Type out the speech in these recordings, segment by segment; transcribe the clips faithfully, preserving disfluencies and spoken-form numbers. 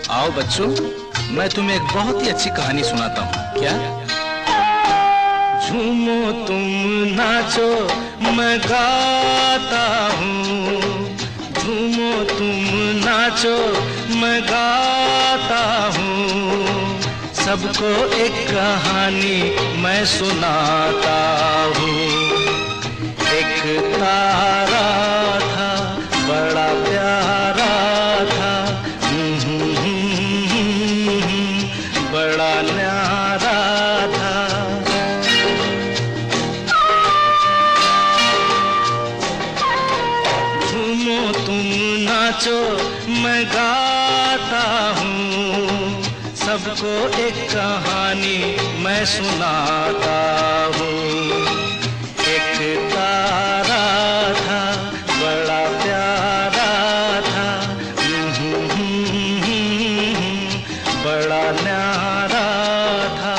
आओ बच्चों, मैं तुम्हें एक बहुत ही अच्छी कहानी सुनाता हूँ। क्या? झूमो तुम नाचो मैं गाता हूँ, झूमो तुम नाचो मैं गाता हूँ, सबको एक कहानी मैं सुनाता हूँ। एक तारा था बड़ा प्यारा था, बड़ा न्यारा था। झूमो तुम नाचो मैं गाता हूँ, सबको एक कहानी मैं सुनाता हूँ। एक तारा था बड़ा प्यारा था, बड़ा न्यारा था।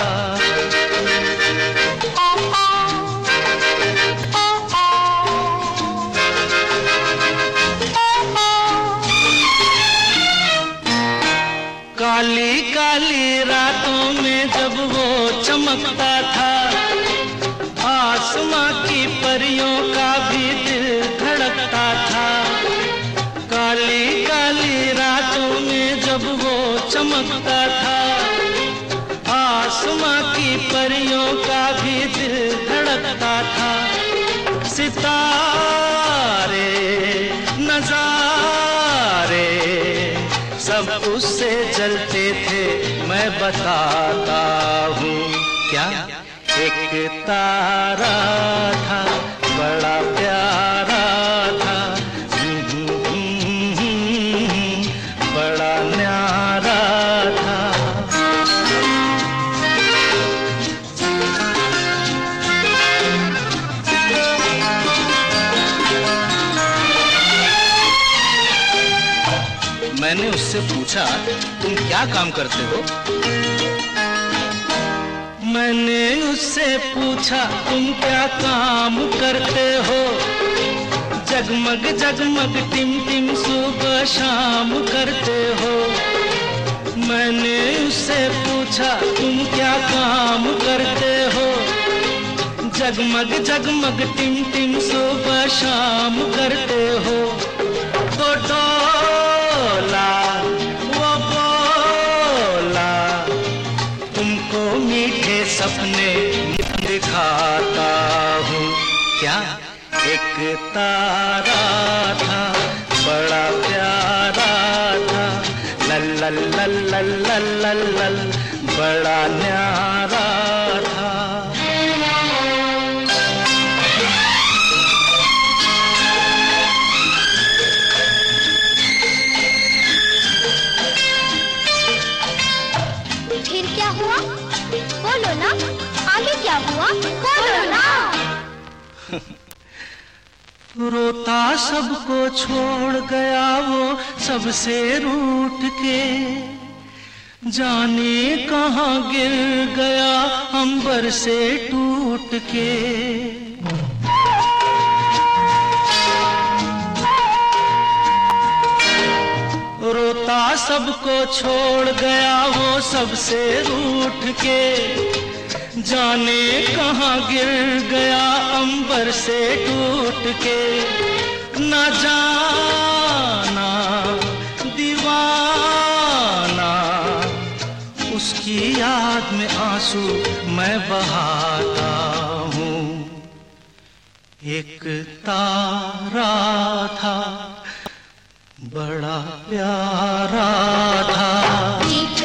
काली काली रातों में जब वो चमकता था, आसमां की परियों का भी दिल धड़कता था। काली काली रातों में जब वो चमकता था, आसमां की परियों का भी दिल धड़कता था। सितारे नजारे सब उससे जलते थे, मैं बताता हूँ। क्या? एक तारा था बड़ा प्यारा था, बड़ा न्यारा था। मैंने उससे पूछा, तुम क्या काम करते हो? मैंने उससे पूछा, तुम क्या काम करते हो? जगमग जगमग टिम टिम सुबह शाम करते हो। मैंने उससे पूछा, तुम क्या काम करते हो? जगमग जगमग टिम टिम सुबह शाम करते हो। तो डोला वो बोला, तुमको मीठे सपने दिखाता हूँ। क्या? एक तारा था बड़ा प्यारा था, लल लल लल लल लल लल, बड़ा न्यारा था। फिर क्या हुआ? बोलो ना, आगे क्या हुआ? बोलो ना। रोता सबको छोड़ गया वो, सबसे रूठ के, जाने कहाँ गिर गया अंबर से टूट के। रोता सबको छोड़ गया वो, सबसे रूठ के, जाने कहाँ गिर गया अंबर से टूट के। ना जाना दीवाना, उसकी याद में आंसू मैं बहाता हूँ। एक तारा था बड़ा प्यारा था।